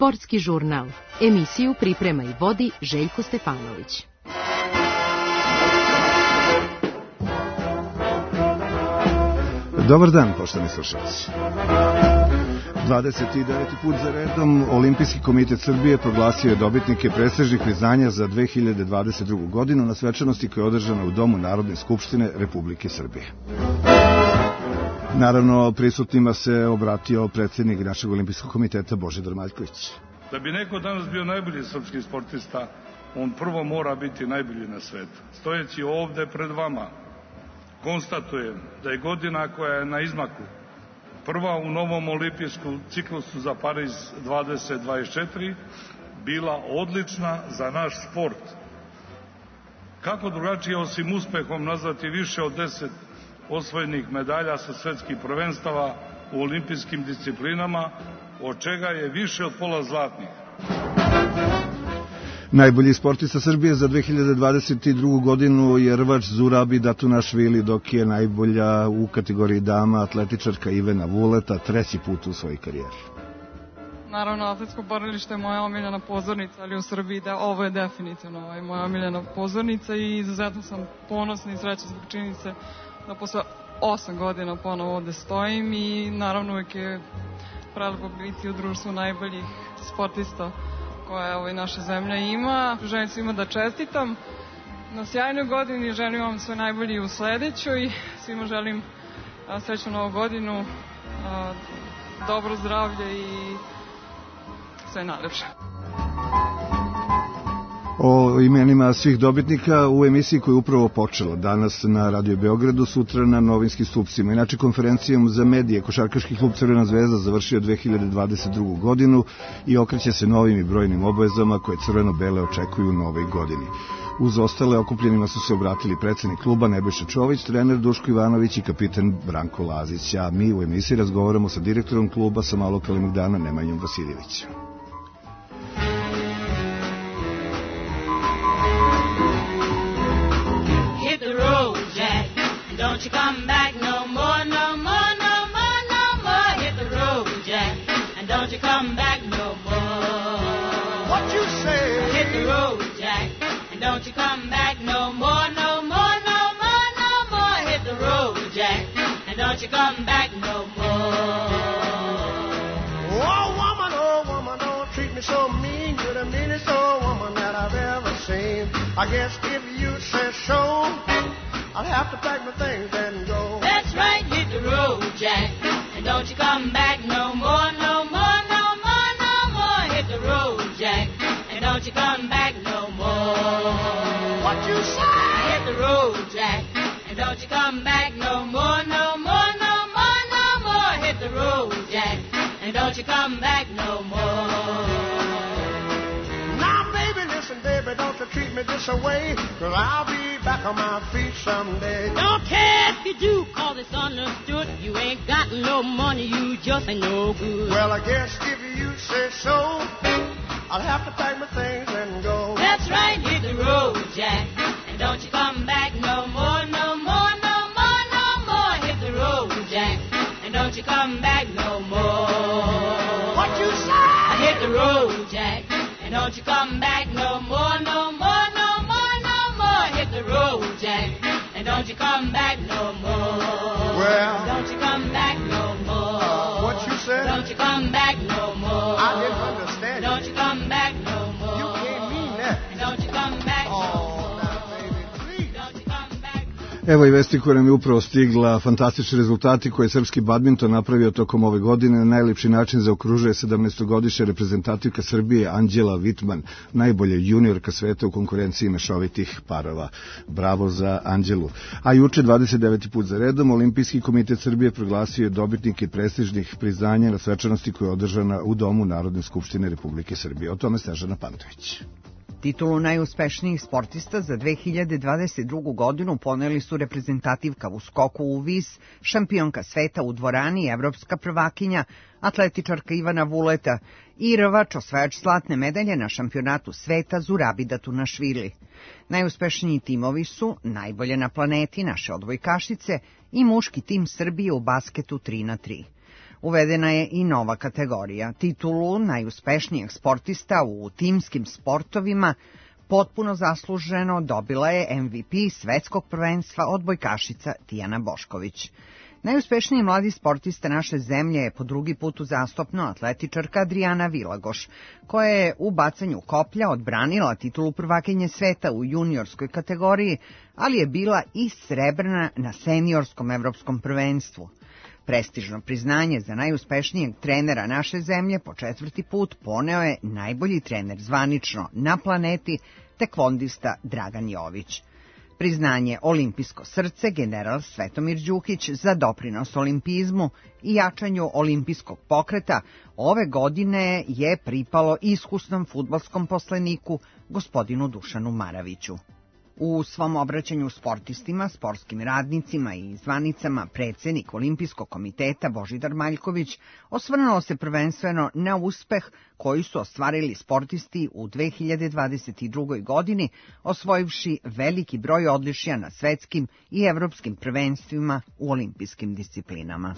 Sportski žurnal. Emisiju priprema i vodi Željko Stefanović. Dobar dan, poštovani slušalci. 29. put za redom Olimpijski komitet Srbije proglasio je dobitnike prestižnih priznanja za 2022. godinu na svečanosti koja je održana u Domu Narodne skupštine Republike Srbije. Naravno, prisutnima se obratio predsjednik našeg Olimpijskog komiteta Božidar Maljković. Da bi neko danas bio najbolji srpski sportista, on prvo mora biti najbolji na svetu. Stojeći ovde pred vama, konstatujem da je godina koja je na izmaku, prva u novom olimpijskom ciklusu za Pariz 2024, bila odlična za naš sport. Kako drugačije osim uspehom nazvati više od 10 osvojenih medalja sa svetskih prvenstava u olimpijskim disciplinama, od čega je više od pola zlatnih. Najbolji sportista Srbije za 2022. godinu je rvač Zurabi Datunašvili, dok je najbolja u kategoriji dama atletičarka Ivana Vuleta, treći put u svojoj karijeri. Naravno, atletsko borilište je moja omiljena pozornica, ali u Srbiji ovo je definitivno moja omiljena pozornica i izuzetno sam ponosna i srećna zbog činjenice da posle 8 godina ponovo ovde stojim i naravno uvijek je prelepo biti u društvu najboljih sportista koje naša zemlja ima. Želim svima da čestitam na sjajnoj godini, želim vam sve najbolje u sledećoj, svima želim srećnu novu godinu, dobro zdravlje i sve najlepše. O imenima svih dobitnika u emisiji koja je upravo počela danas na Radio Beogradu, sutra na Novinskim stupcima. Inače, konferencijom za medije košarkaški klub Crvena zvezda završio 2022. godinu i okreće se novim i brojnim obavezama koje crveno-bele očekuju u novoj godini. Uz ostale okupljenima su se obratili predsjednik kluba Nebojša Čović, trener Duško Ivanović i kapitan Branko Lazić. A mi u emisiji razgovaramo sa direktorom kluba sa Malog Kalemegdana Nemanjom Vasiljevićem. Don't you come back no more, no more, no more, no more. Hit the road, Jack, and don't you come back no more. What you say? Hit the road, Jack, and don't you come back no more, no more, no more, no more. Hit the road, Jack, and don't you come back no more. Oh woman, don't treat me so mean. You're the meanest old woman that I've ever seen. I guess if you say so, I'll have to pack my things and go. That's right, hit the road, Jack, and don't you come back no more, no more, no more, no more. Hit the road, Jack, and don't you come back no more. What you say? Hit the road, Jack, and don't you come back no more, no more, no more, no more. Hit the road, Jack, and don't you come back no more. Now, baby, listen, baby, don't you treat me this away, 'cause I'll be back on my feet someday. Don't care if you do, 'cause it's understood. You ain't got no money, you just ain't no good. Well, I guess if you say so, I'll have to pack my things and go. That's right, hit the road, Jack, and don't you come back no more, no more, no more, no more. Hit the road, Jack, and don't you come back no more. What you say? Hit the road, Jack, and don't you come back no more, no more, no more, no more. Hit the road, Jack, and don't you come back no more. Well, don't you come back no more. What you said? Don't you come back no more. I didn't understand. Don't you come back no more. You can't mean that. Don't you come back no more. Evo i vesti koja nam je upravo stigla, fantastični rezultati koje je srpski badminton napravio tokom ove godine. Na najlepši način zaokružuje 17-godišnja reprezentativka Srbije Anđela Vitman, najbolja juniorka sveta u konkurenciji mešovitih parova. Bravo za Anđelu. A juče, 29. put za redom, Olimpijski komitet Srbije proglasio je dobitnike prestižnih priznanja na svečanosti koja je održana u Domu Narodne skupštine Republike Srbije. O tome Snežana Pantović. Titulu najuspešnijih sportista za 2022. godinu poneli su reprezentativka u skoku u vis, šampionka sveta u dvorani, evropska prvakinja, atletičarka Ivana Vuleta i rvač osvajač zlatne medalje na šampionatu sveta Zurabi Datunašvili. Najuspešniji timovi su najbolje na planeti naše odbojkašice i muški tim Srbije u basketu 3x3. Uvedena je i nova kategorija. Titulu najuspešnijeg sportista u timskim sportovima potpuno zasluženo dobila je MVP svetskog prvenstva odbojkašica Tijana Bošković. Najuspešniji mladi sportista naše zemlje je po drugi put uzastopno atletičarka Adriana Vilagoš, koja je u bacanju koplja odbranila titulu prvakinje sveta u juniorskoj kategoriji, ali je bila i srebrna na seniorskom evropskom prvenstvu. Prestižno priznanje za najuspešnijeg trenera naše zemlje po 4. put poneo je najbolji trener zvanično na planeti, tekvondista Dragan Jović. Priznanje Olimpijsko srce general Svetomir Đukić za doprinos olimpizmu i jačanju olimpijskog pokreta ove godine je pripalo iskusnom fudbalskom posleniku gospodinu Dušanu Maraviću. U svom obraćanju sportistima, sportskim radnicima i zvanicama predsednik Olimpijskog komiteta Božidar Maljković osvrnuo se prvenstveno na uspeh koji su ostvarili sportisti u 2022. godini, osvojivši veliki broj odličja na svetskim i evropskim prvenstvima u olimpijskim disciplinama.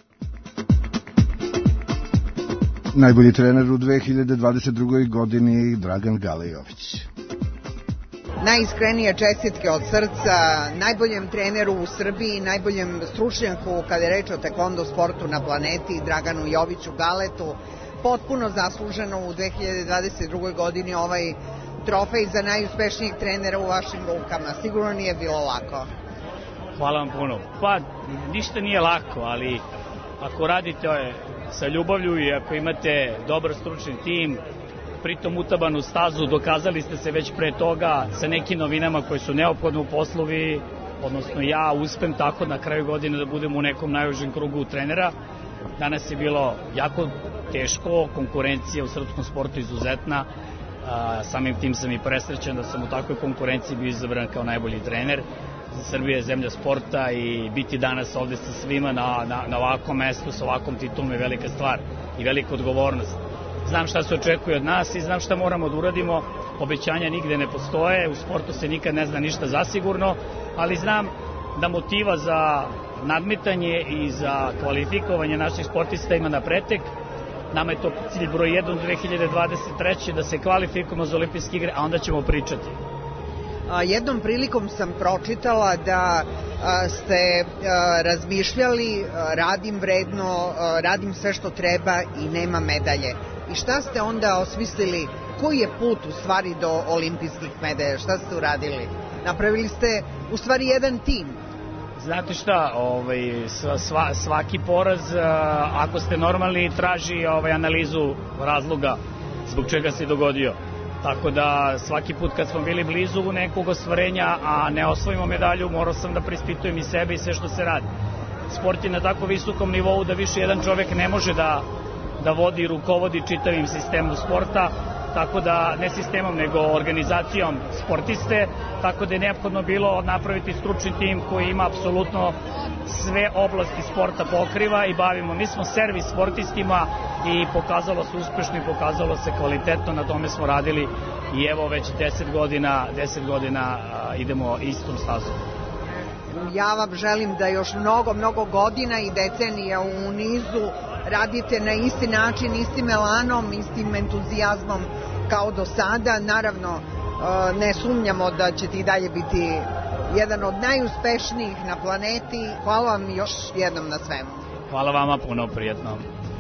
Najbolji trener u 2022. godini Dragan Galejović. Najiskrenije čestitke od srca najboljem treneru u Srbiji, najboljem stručnjaku kada je reč o tekvondo sportu na planeti, Draganu Joviću Galetu. Potpuno zasluženo u 2022. godini ovaj trofej za najuspešnijeg trenera u vašim rukama. Sigurno nije bilo lako. Hvala vam puno. Pa, ništa nije lako, ali ako radite sa ljubavlju i ako imate dobar stručni tim, pritom utabanu stazu, dokazali ste se već pre toga sa nekim novinama koje su neophodne u poslovi, odnosno ja uspem tako na kraju godine da budem u nekom najužem krugu trenera. Danas je bilo jako teško, konkurencija u srpskom sportu izuzetna, samim tim sam i presrećen da sam u takvoj konkurenciji bio izabran kao najbolji trener. Srbija je zemlja sporta i biti danas ovde sa svima na ovakvom mestu, sa ovakvom titulom je velika stvar i velika odgovornost. Znam šta se očekuje od nas i znam šta moramo da uradimo. Obećanja nigde ne postoje, u sportu se nikad ne zna ništa zasigurno, ali znam da motiva za nadmetanje i za kvalifikovanje naših sportista ima na pretek. Nama je to cilj broj 1 2023. da se kvalifikujemo za olimpijske igre, a onda ćemo pričati. Jednom prilikom sam pročitala da ste razmišljali, radim vredno, radim sve što treba i nema medalje. I šta ste onda osmislili, koji je put u stvari do olimpijskih medalja, šta ste uradili? Napravili ste u stvari jedan tim. Znate šta, svaki poraz, ako ste normalni, traži analizu razloga zbog čega se dogodio. Tako da svaki put kad smo bili blizu nekog ostvarenja, a ne osvojimo medalju, morao sam da preispitujem i sebe i sve što se radi. Sport je na tako visokom nivou da više jedan čovek ne može da vodi i rukovodi čitavim sistemom sporta, tako da ne sistemom nego organizacijom sportiste, tako da je neophodno bilo napraviti stručni tim koji ima apsolutno sve oblasti sporta pokriva i bavimo. Mi smo servis sportistima i pokazalo se uspešno i pokazalo se kvalitetno, na tome smo radili i evo već 10 godina idemo istom stazom. Ja vam želim da još mnogo godina i decenija u nizu radite na isti način, istim elanom, istim entuzijazmom kao do sada. Naravno, ne sumnjamo da ćete i dalje biti jedan od najuspešnijih na planeti. Hvala vam još jednom na svemu. Hvala vama puno, prijetno.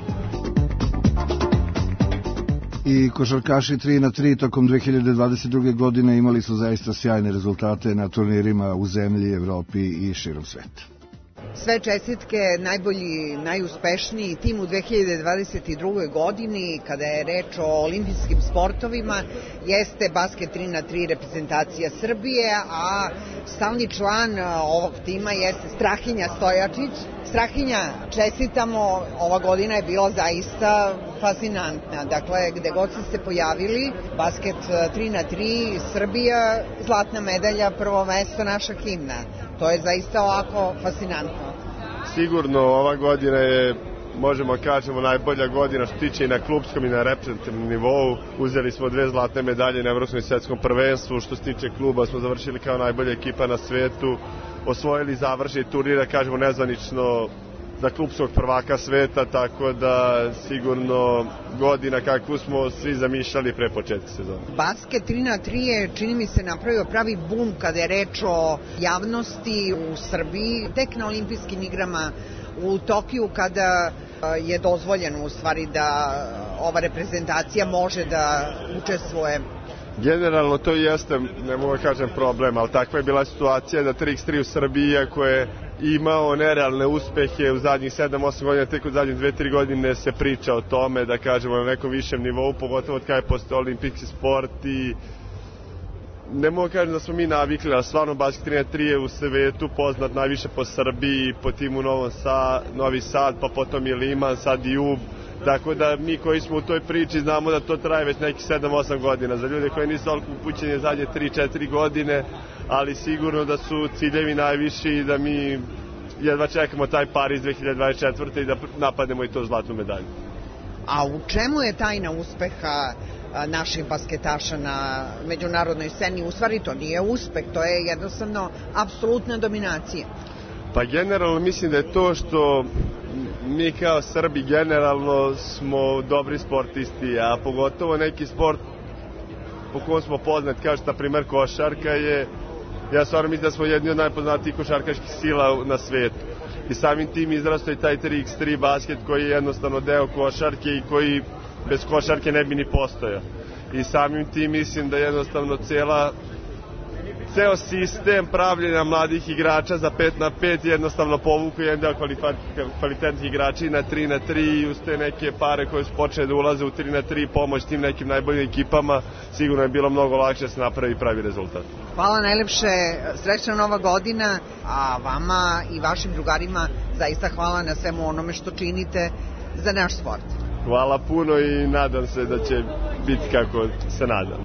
I košarkaši 3-3 tokom 2022. godine imali su zaista sjajne rezultate na turnirima u zemlji, Evropi i širom sveta. Sve čestitke, najbolji, najuspešniji tim u 2022. godini kada je reč o olimpijskim sportovima jeste basket 3x3 reprezentacija Srbije, a stalni član ovog tima jeste Strahinja Stojačić. Strahinja, čestitamo, ova godina je bila zaista fascinantna. Dakle, gde god ste se pojavili, basket 3x3, Srbija, zlatna medalja, prvo mesto, naša himna. To je zaista ovako fascinantno. Sigurno ova godina je, možemo kažemo, najbolja godina što tiče i na klubskom i na reprezentativnom nivou. Uzeli smo 2 zlatne medalje na evropskom i svetskom prvenstvu. Što se tiče kluba smo završili kao najbolja ekipa na svetu. Osvojili završni turnir, da kažemo nezvanično, za klupskog prvaka sveta, tako da sigurno godina kakvu smo svi zamišljali pre početka sezona. Basket 3x3 je, čini mi se, napravio pravi bum kada je reč o javnosti u Srbiji. Tek na olimpijskim igrama u Tokiju kada je dozvoljeno u stvari da ova reprezentacija može da učestvuje. Generalno to jeste, ne mogu da kažem problem, ali takva je bila situacija da 3x3 u Srbiji, iako je imao nerealne uspehe u zadnjih 7-8 godina, tek u zadnjih 2-3 godine se priča o tome, da kažemo na nekom višem nivou, pogotovo od kada je postao olimpijski sport i ne mogu kažem da smo mi navikli, ali stvarno basket 3x3 je u svetu poznat najviše po Srbiji, po timu Novi Sad, pa potom je Liman, sad i Ub. Tako da mi koji smo u toj priči znamo da to traje već nekih 7-8 godina. Za ljude koji nisu toliko upućeni zadnje 3-4 godine, ali sigurno da su ciljevi najviši i da mi jedva čekamo taj Pariz 2024. i da napadnemo i to zlatnu medalju. A u čemu je tajna uspeha naših basketaša na međunarodnoj sceni? U stvari to nije uspeh, to je jednostavno apsolutna dominacija. Pa generalno mislim da je to što mi kao Srbi generalno smo dobri sportisti, a pogotovo neki sport po kom smo poznati, kao što na primer košarka je, ja stvarno mislim da smo jedni od najpoznatijih košarkaških sila na svetu. I samim tim izrastao i taj 3x3 basket koji je jednostavno deo košarke i koji bez košarke ne bi ni postojao. I samim tim mislim da jednostavno ceo sistem pravljenja mladih igrača za 5x5 jednostavno povuku jedan deo kvalitetnih igrača i na 3x3 i uz te neke pare koje su počele da ulaze u 3x3 pomoć tim nekim najboljim ekipama, sigurno je bilo mnogo lakše da se napravi pravi rezultat. Hvala najlepše, srećna nova godina, a vama i vašim drugarima zaista hvala na svemu onome što činite za naš sport. Hvala puno i nadam se da će biti kako se nadam.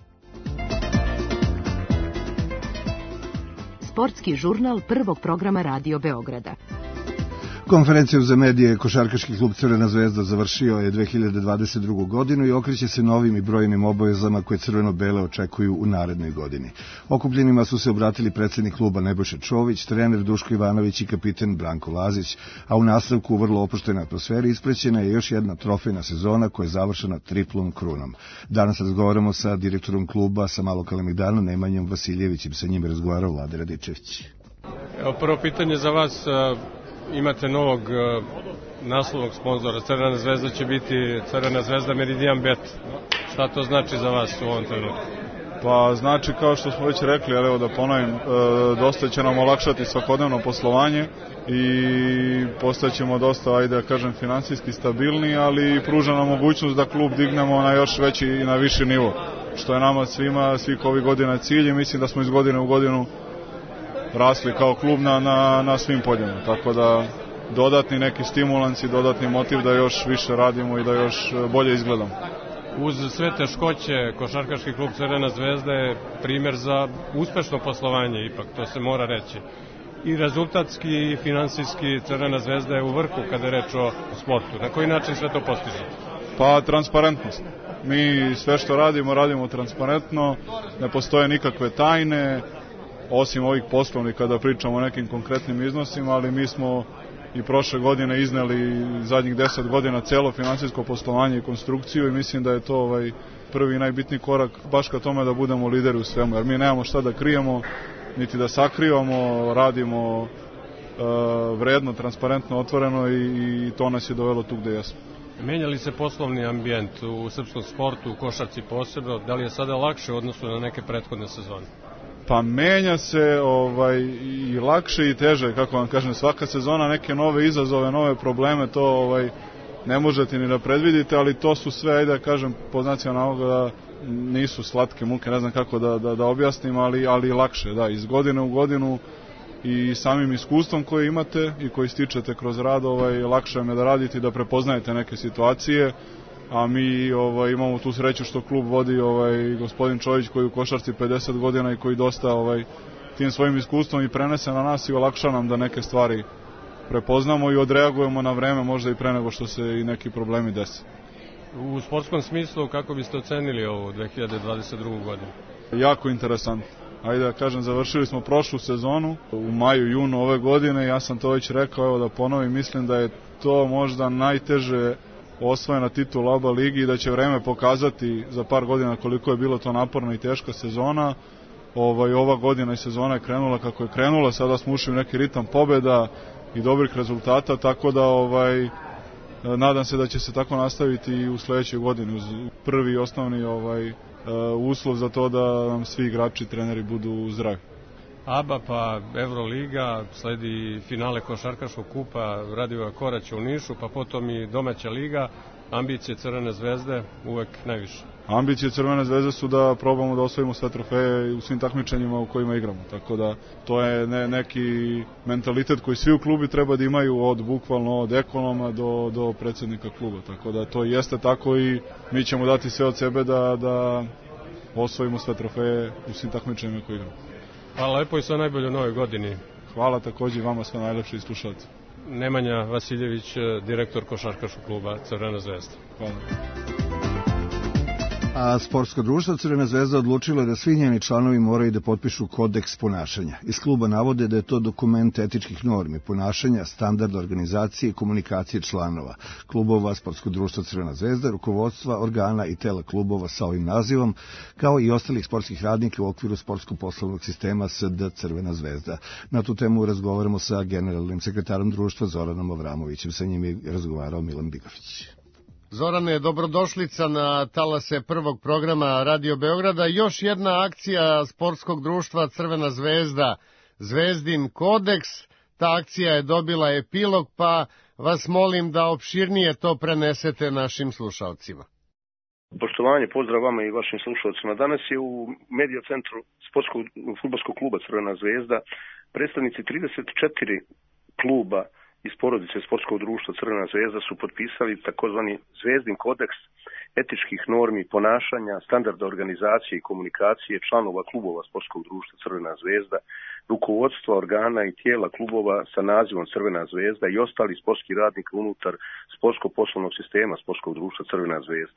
Sportski žurnal prvog programa Radio Beograda. Konferenciju za medije košarkaški klub Crvena zvezda završio je 2022. godinu i okreće se novim i brojnim obavezama koje crveno-bele očekuju u narednoj godini. Okupljenima su se obratili predsjednik kluba Nebojša Čović, trener Duško Ivanović i kapiten Branko Lazić, a u nastavku u vrlo opuštenoj atmosferi isprećena je još jedna trofejna sezona koja je završena triplom krunom. Danas razgovaramo sa direktorom kluba sa Malog Kalemegdana Nemanjom Vasiljevićem, sa njim je razgovarao Vlade Radičević. Evo, prvo pitanje za vas. Imate novog naslovnog sponzora, Crvena zvezda će biti Crvena zvezda Meridian Bet. Šta to znači za vas u ovom trenutku? Pa znači, kao što smo već rekli, evo da ponovim, dosta će nam olakšati svakodnevno poslovanje i postaćemo dosta, ajde da kažem, finansijski stabilni, ali pruža nam mogućnost da klub dignemo na još veći i na viši nivo, što je nama svih ovih godina cilj i mislim da smo iz godine u godinu rasli kao klub na svim poljima, tako da dodatni neki stimulans i dodatni motiv da još više radimo i da još bolje izgledamo. Uz sve teškoće, košarkaški klub Crvena zvezda je primjer za uspešno poslovanje, ipak to se mora reći. I rezultatski i finansijski Crvena zvezda je u vrhu kada je reč o sportu. Na koji način sve to postiže? Pa transparentnost. Mi sve što radimo transparentno, ne postoje nikakve tajne, osim ovih poslovnih kada pričamo o nekim konkretnim iznosima, ali mi smo i prošle godine izneli zadnjih 10 godina celo finansijsko poslovanje i konstrukciju i mislim da je to prvi i najbitniji korak baš ka tome da budemo lideri u svemu, jer mi nemamo šta da krijemo, niti da sakrivamo, radimo vredno, transparentno, otvoreno i to nas je dovelo tu gde jesmo. Menja li se poslovni ambijent u srpskom sportu, u košarci posebno, da li je sada lakše u odnosu na neke prethodne sezone? Pa menja se i lakše i teže, kako vam kažem, svaka sezona neke nove izazove, nove probleme, to ne možete ni da predvidite, ali to su sve, ajde da kažem, po znacima navoda da nisu slatke muke, ne znam kako da objasnim, ali lakše, da, iz godine u godinu i samim iskustvom koje imate i koji stičete kroz rad, lakše vam je da radite i da prepoznajete neke situacije, a mi imamo tu sreću što klub vodi gospodin Čović koji u košarci 50 godina i koji dosta tim svojim iskustvom i prenese na nas i olakša nam da neke stvari prepoznamo i odreagujemo na vreme, možda i pre nego što se i neki problemi dese. U sportskom smislu, kako biste ocenili ovu 2022. godinu? Jako interesantno. ajde da kažem, završili smo prošlu sezonu u maju, junu ove godine. Ja sam to već rekao, evo da ponovim, mislim da je to možda najteže osvojena titula ABA ligi i da će vreme pokazati za par godina koliko je bilo to naporna i teška sezona. Ova godina i sezona je krenula kako je krenula, sada smo ušli u neki ritam pobjeda i dobrih rezultata, tako da nadam se da će se tako nastaviti i u sledećoj godini uz prvi i osnovni uslov za to da nam svi igrači i treneri budu zdravi. ABA pa Euroliga, sledi finale košarkaškog kupa Radivoja Koraća u Nišu, pa potom i domaća liga. Ambicije Crvene zvezde uvek najviše. Ambicije Crvene zvezde su da probamo da osvojimo sve trofeje u svim takmičenjima u kojima igramo. Tako da to je neki mentalitet koji svi u klubi treba da imaju, bukvalno od ekonoma do predsjednika kluba. Tako da to jeste tako i mi ćemo dati sve od sebe da osvojimo sve trofeje u svim takmičenjima koje igramo. Hvala lepo i sve najbolje u novoj godini. Hvala takođe vama sve najlepše i slušalci. Nemanja Vasiljević, direktor košarkaškog kluba Crvena zvezda. Hvala. A sportsko društvo Crvena zvezda odlučilo je da svi njeni članovi moraju da potpišu kodeks ponašanja. Iz kluba navode da je to dokument etičkih normi, ponašanja, standarda organizacije i komunikacije članova klubova sportsko društvo Crvena zvezda, rukovodstva, organa i tela klubova sa ovim nazivom, kao i ostalih sportskih radnika u okviru sportsko-poslovnog sistema SD Crvena zvezda. Na tu temu razgovaramo sa generalnim sekretarom društva Zoranom Avramovićem. Sa njim je razgovarao Milan Bigović. Zorane, dobrodošlica na talase prvog programa Radio Beograda. Još jedna akcija sportskog društva Crvena zvezda, Zvezdin kodeks. Ta akcija je dobila epilog, pa vas molim da opširnije to prenesete našim slušalcima. Poštovanje, pozdrav vama i vašim slušalcima. Danas je u medija centru sportskog fudbalskog kluba Crvena zvezda predstavnici 34 kluba iz porodice sportskog društva Crvena zvezda su potpisali takozvani Zvezdin kodeks etičkih normi ponašanja, standarda organizacije i komunikacije članova klubova sportskog društva Crvena zvezda, rukovodstva organa i tijela klubova sa nazivom Crvena zvezda i ostali sportski radnika unutar sportsko-poslovnog sistema sportskog društva Crvena zvezda.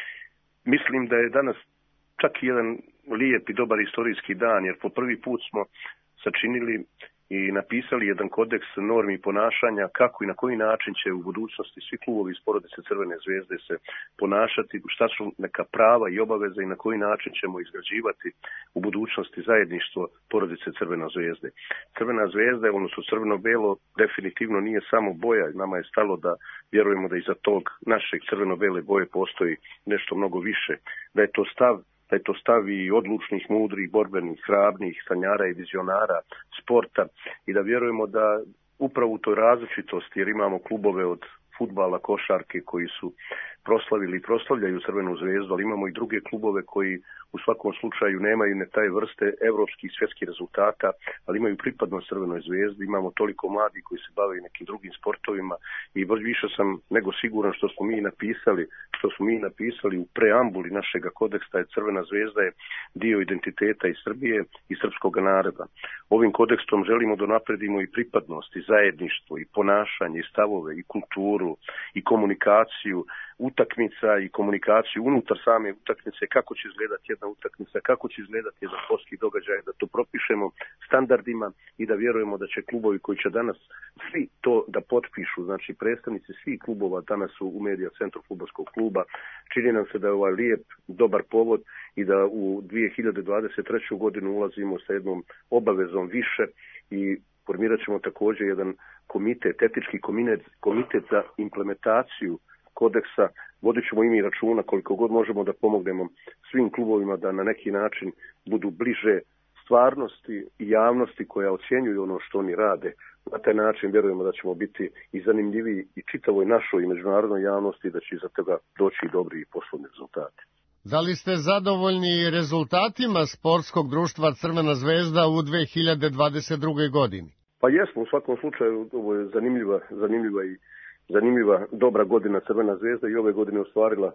Mislim da je danas čak jedan lijep i dobar istorijski dan, jer po prvi put smo sačinili i napisali jedan kodeks normi ponašanja kako i na koji način će u budućnosti svi klubovi iz porodice Crvene zvezde se ponašati, šta su neka prava i obaveze i na koji način ćemo izgrađivati u budućnosti zajedništvo porodice Crvene zvezde. Crvena zvezda, odnosno crveno-belo, definitivno nije samo boja. Nama je stalo da vjerujemo da iza tog našeg crveno-bele boje postoji nešto mnogo više, da je to stav i odlučnih, mudrih, borbenih, hrabrih, sanjara i vizionara sporta i da vjerujemo da upravo u toj različitosti, jer imamo klubove od fudbala, košarke koji su proslavili i proslavljaju Crvenu zvezdu, ali imamo i druge klubove koji u svakom slučaju nemaju ne taj vrste evropskih i svjetskih rezultata, ali imaju pripadnost Crvenoj zvezdi. Imamo toliko mladih koji se bave nekim drugim sportovima i više sam nego siguran što smo mi napisali u preambuli našega kodeksa je Crvena zvezda je dio identiteta i Srbije i srpskog naroda. Ovim kodekstom želimo da napredimo i pripadnost i zajedništvo i ponašanje i stavove i kulturu i komunikaciju utakmica i komunikaciju unutar same utakmice, kako će izgledati jedna utakmica, kako će izgledati jedan sportski događaj, da to propišemo standardima i da vjerujemo da će klubovi koji će danas svi to da potpišu, znači predstavnici svih klubova danas su u medija centru fudbalskog kluba, čini nam se da je ovaj lijep, dobar povod i da u 2023. godinu ulazimo sa jednom obavezom više i formirat ćemo također jedan komitet, etički komitet za implementaciju kodeksa. Vodit ćemo i mi računa koliko god možemo da pomognemo svim klubovima da na neki način budu bliže stvarnosti i javnosti koja ocjenjuju ono što oni rade. Na taj način vjerujemo da ćemo biti i zanimljiviji i čitavoj našoj i međunarodnoj javnosti, da će iza toga doći i dobri i poslovni rezultati. Da li ste zadovoljni rezultatima sportskog društva Crvena zvezda u 2022. godini? Pa jesmo, u svakom slučaju ovo je zanimljiva dobra godina Crvena zvezda i ove godine ostvarila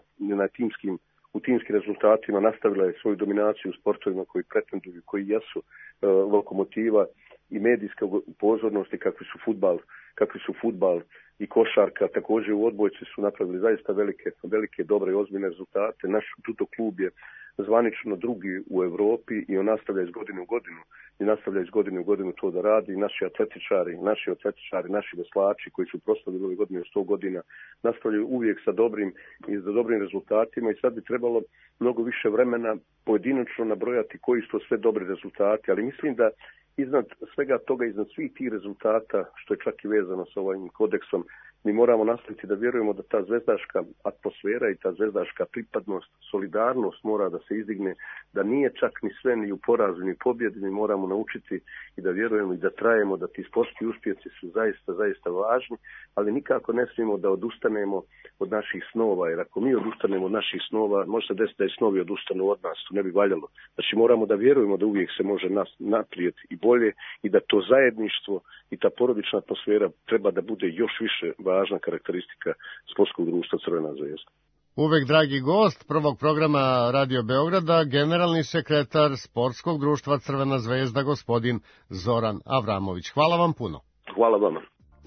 u timskim rezultatima, nastavila je svoju dominaciju u sportovima koji pretenduju, koji jesu lokomotiva i medijska pozornosti kakvi su fudbal i košarka. Također u odbojci su napravili zaista velike dobre i ozbiljne rezultate. Naš judo klub je zvanično drugi u Evropi i on nastavlja iz godine u godinu to da radi. Naši atletičari, naši veslači koji su proslavili ove godine 100 godina nastavljaju uvijek sa dobrim rezultatima i sad bi trebalo mnogo više vremena pojedinačno nabrojati koji su to sve dobri rezultati, ali mislim da iznad svega toga, iznad svih tih rezultata, što je čak i vezano sa ovim kodeksom, mi moramo nastaviti da vjerujemo da ta zvezdaška atmosfera i ta zvezdaška pripadnost, solidarnost mora da se izdigne, da nije čak ni sve ni u porazu ni pobjedi, mi moramo naučiti i da vjerujemo i da trajemo, da ti sportski uspjesi su zaista važni, ali nikako ne smijemo da odustanemo od naših snova, jer ako mi odustanemo od naših snova, može se desiti da i snovi odustanu od nas, to ne bi valjalo. Znači moramo da vjerujemo da uvijek se može naprijed i bolje i da to zajedništvo i ta porodična atmosfera treba da bude još više važna karakteristika sportskog društva Crvena zvezda. Uvek dragi gost prvog programa Radio Beograda, generalni sekretar sportskog društva Crvena zvezda, gospodin Zoran Avramović. Hvala vam puno. Hvala vama.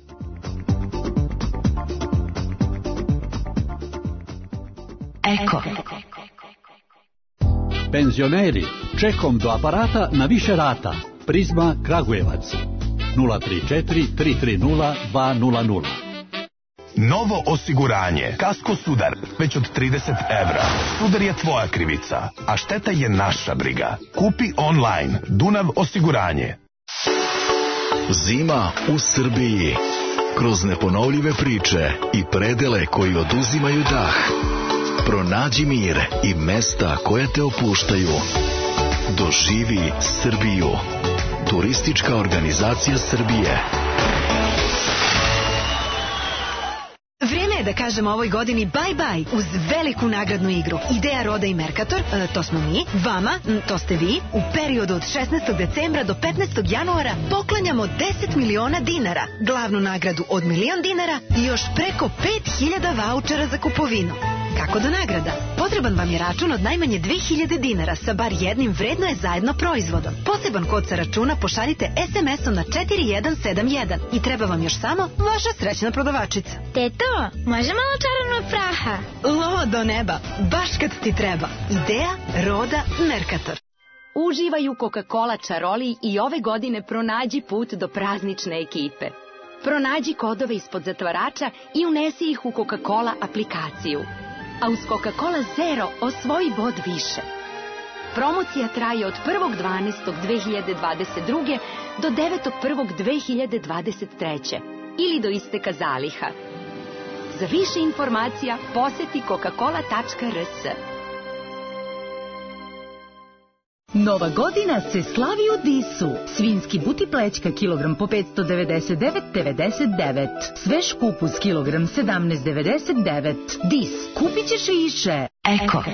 Eko. Penzioneri, čekom do aparata na više rata. Prizma Kragujevac. 034 330 200. Novo osiguranje. Kasko Sudar. Već od 30 evra. Sudar je tvoja krivica, a šteta je naša briga. Kupi online. Dunav osiguranje. Zima u Srbiji. Kroz neponovljive priče i predele koji oduzimaju dah. Pronađi mir i mesta koje te opuštaju. Doživi Srbiju. Turistička organizacija Srbije. Vreme je da kažemo ovoj godini bye-bye uz veliku nagradnu igru. Ideja, Roda i Mercator, to smo mi, vama, to ste vi, u periodu od 16. decembra do 15. januara poklanjamo 10 miliona dinara, glavnu nagradu od 1 milion dinara i još preko 5000 vaučera za kupovinu. Kako do nagrada? Potreban vam je račun od najmanje 2000 dinara sa bar jednim vredno je zajedno proizvodom. Poseban kod sa računa pošaljite SMS-om na 4171 i treba vam još samo vaša srećna prodavačica. Teto, može malo čarobnog praha? Lo do neba, baš kad ti treba. Ideja, Roda, Mercator. Uživaj u Coca-Cola čaroli i ove godine pronađi put do praznične ekipe. Pronađi kodove ispod zatvarača i unesi ih u Coca-Cola aplikaciju. A uz Coca-Cola Zero osvoji bod više. Promocija traje od 1.12.2022. do 9.1.2023. ili do isteka zaliha. Za više informacija poseti coca-cola.rs. Nova godina se slavi u Disu. Svinjski buti plećka kilogram po 599,99. Svež kupus kilogram 17,99. Dis, kupit ćeš više. Eko.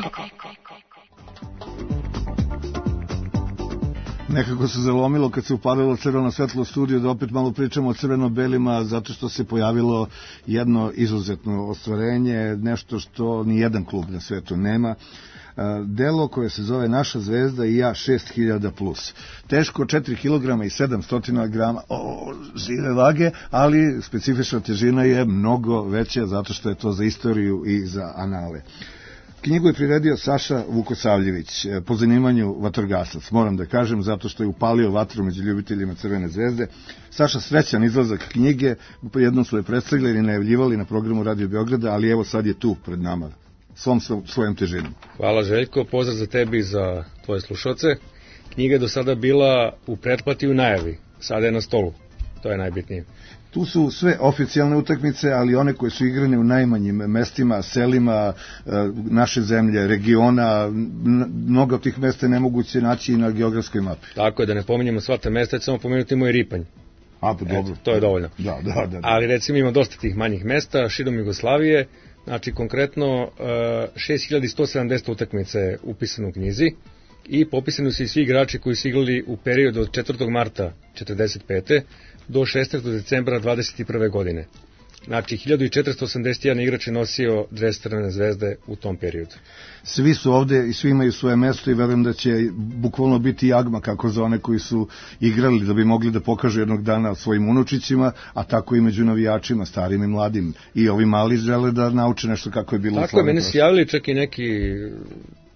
Nekako se zalomilo kad se upalilo crveno svetlo u studiju da opet malo pričamo o crveno-belima zato što se pojavilo jedno izuzetno ostvarenje, nešto što ni jedan klub na svetu nema. Delo koje se zove Naša zvezda i ja 6000+. Teško 4 kg i 700 grama žive vage, ali specifična težina je mnogo veća zato što je to za istoriju i za anale. Knjigu je priredio Saša Vukosavljević, po zanimanju vatrogasac, moram da kažem, zato što je upalio vatru među ljubiteljima Crvene zvezde. Saša, srećan izlazak knjige, jednom su je predstavljali i najavljivali na programu Radio Beograda, ali evo sad je tu pred nama, svojom težinom. Hvala Željko, pozdrav za tebi i za tvoje slušalce. Knjiga je do sada bila u pretplati i u najavi, sada je na stolu, to je najbitnije. Tu su sve oficijalne utakmice, ali one koje su igrane u najmanjim mestima, selima naše zemlje, regiona, mnogo od tih mesta je nemoguće naći i na geografskoj mapi. Tako je, da ne pominjemo sva te mesta, samo pomenuti moj Ripanj. A, pa dobro. To je dovoljno. Da. Ali recimo ima dosta tih manjih mesta, širom Jugoslavije, znači konkretno 6170 utakmica je upisano u knjizi i popisani su i svi igrači koji su igrali u periodu od 4. marta 45. do 16. decembra 21. godine. Znači 1481 igrač je nosio dres Crvene zvezde u tom periodu. Svi su ovde i svi imaju svoje mesto i verujem da će bukvalno biti jagma kako za one koji su igrali da bi mogli da pokažu jednog dana svojim unučićima, a tako i među navijačima, starim i mladim. I ovi mali žele da nauče nešto kako je bilo. Tako je, meni su javili čak i neki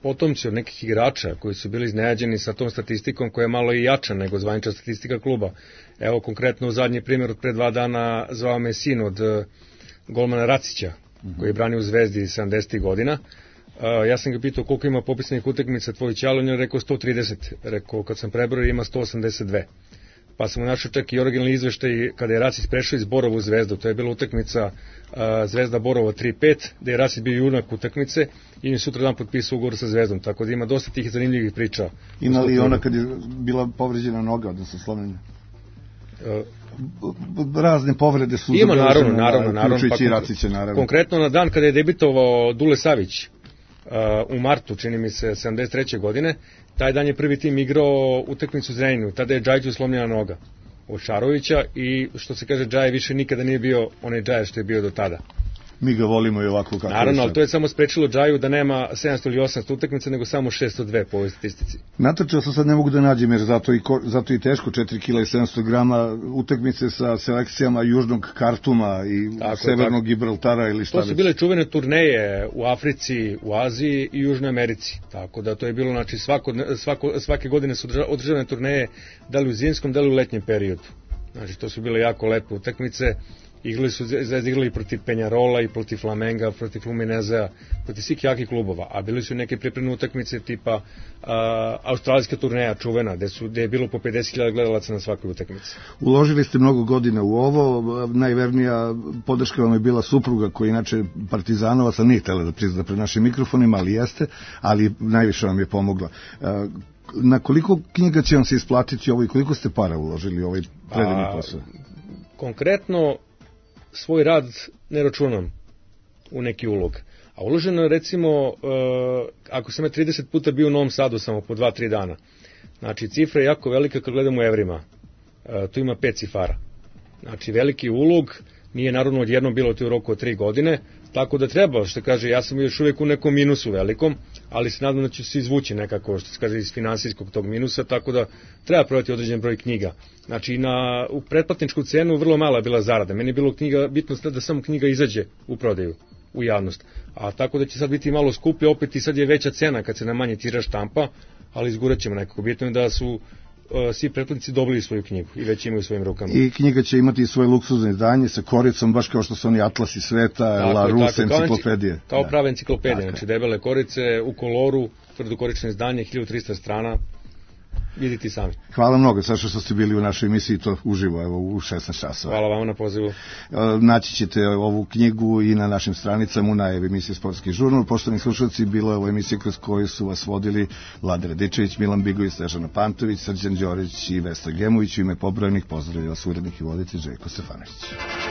potomci od nekih igrača koji su bili iznenađeni sa tom statistikom koja je malo i jača nego zvanična statistika kluba. Evo konkretno u zadnji primjer od pre 2 dana zvao me sin od golmana Racića koji je branio u Zvezdi 70. godina. Ja sam ga pitao koliko ima popisanih utakmica tvoj ćalo, on je rekao 130. Rekao kad sam prebrojao ima 182. Pa sam mu našao čak i originalni izveštaj kada je Racić prešao iz Borova u Zvezdu. To je bila utakmica Zvezda Borova 3-5, gde je Racić bio junak utakmice i je sutra dan potpisao ugovor sa Zvezdom. Tako da ima dosta tih zanimljivih priča. Ima li ona kad je bila povređena noga, odnosno slomljena? Razne povrede su... Ima, naravno. Uključujući i Racića, naravno. Konkretno na dan kada je debitovao Dule Savić, u martu, čini mi se, 73. godine, taj dan je prvi tim igrao utakmicu u Zrenjaninu, tada je Džajiću slomljena noga od Šarovića i što se kaže Džaje više nikada nije bio onaj Džaje što je bio do tada. Mi ga volimo i ovako kako naravno, ali to je samo sprečilo Džaju da nema 700 ili 800 utakmice, nego samo 602 po ovoj statistici. Natrčao sam, sad ne mogu da nađem, jer zato i teško, 4 kg i 700 grama utakmice sa selekcijama Južnog Kartuma i Severnog Gibraltara ili šta već. To su bile čuvene turneje u Africi, u Aziji i Južnoj Americi. Tako da to je bilo, znači, svake godine su održavane turneje, da li u zimskom, da li u letnjem periodu. Znači, to su bile jako lepe utakmice. Igrali protiv Penjarola i protiv Flamenga, protiv Fluminezea, protiv svih jakih klubova, a bili su neke pripremne utakmice tipa australijska turneja čuvena, gde je bilo po 50.000 gledalaca na svakoj utakmici. Uložili ste mnogo godina u ovo, najvernija podrška vam je bila supruga koja inače partizanovac, a nije htjela da prizna pred našim mikrofonima, ali jeste, ali najviše vam je pomogla. Na koliko knjiga će vam se isplatiti ovo i koliko ste para uložili u ovaj predivni posao? Konkretno, svoj rad ne računam u neki ulog. A uloženo je recimo, ako sam ja 30 puta bio u Novom Sadu samo po 2-3 dana, znači cifra je jako velika kad gledamo u evrima. Tu ima 5 cifara. Znači veliki ulog, nije naravno odjednom bilo to u roku od 3 godine, tako da treba, što kaže, ja sam još uvijek u nekom minusu velikom, ali se nadam da će se izvući nekako, što se kaže, iz finansijskog tog minusa, tako da treba prodati određen broj knjiga. Znači, u pretplatničku cenu vrlo mala je bila zarada. Meni je bilo bitno da samo knjiga izađe u prodaju, u javnost. A tako da će sad biti malo skuplje, opet i sad je veća cena kad se na manje tiraž štampa, ali izgurat ćemo nekako. Bitno je da su svi pretplatnici dobili svoju knjigu i već imaju u svojim rukama. I knjiga će imati svoje luksuzno izdanje sa koricom, baš kao što su oni atlasi sveta, La Rus, enciklopedije. Kao prave enciklopedije, znači debele korice u koloru, tvrdokorično izdanje, 1300 strana, vidite sami. Hvala mnogo, Saša, što ste bili u našoj emisiji, to uživo, evo, u 16 časova. Hvala vam na pozivu. Naći ćete ovu knjigu i na našim stranicama u najavi emisije Sportski žurnal. Poštovani slušalci, bilo je ovo emisija kroz koju su vas vodili Vlada Radičević, Milan Bigović, Snežana Pantović, Srđan Đorić i Vesna Gemović. U ime pobrojenih pozdravlja vas urednik i voditelj Željko Stefanović.